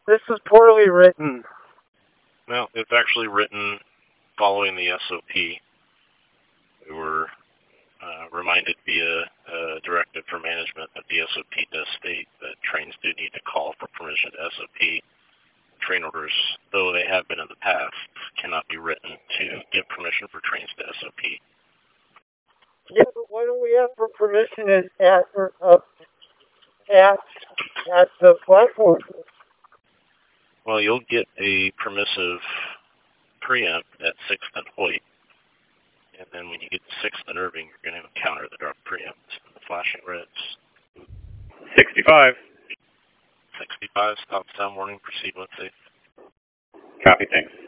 This is poorly written. Well, it's actually written following the SOP. We were reminded via a directive from management that the SOP does state that trains do need to call for permission to SOP. Train orders, though they have been in the past, cannot be written to give permission for trains to SOP. Yeah, but why don't we ask for permission at the platform? Well, you'll get a permissive preempt at 6th and Hoyt. And then when you get to 6th and Irving, you're going to encounter the dark preempt, the flashing reds. 65. 65, stop sound warning, proceed when safe. Copy, thanks.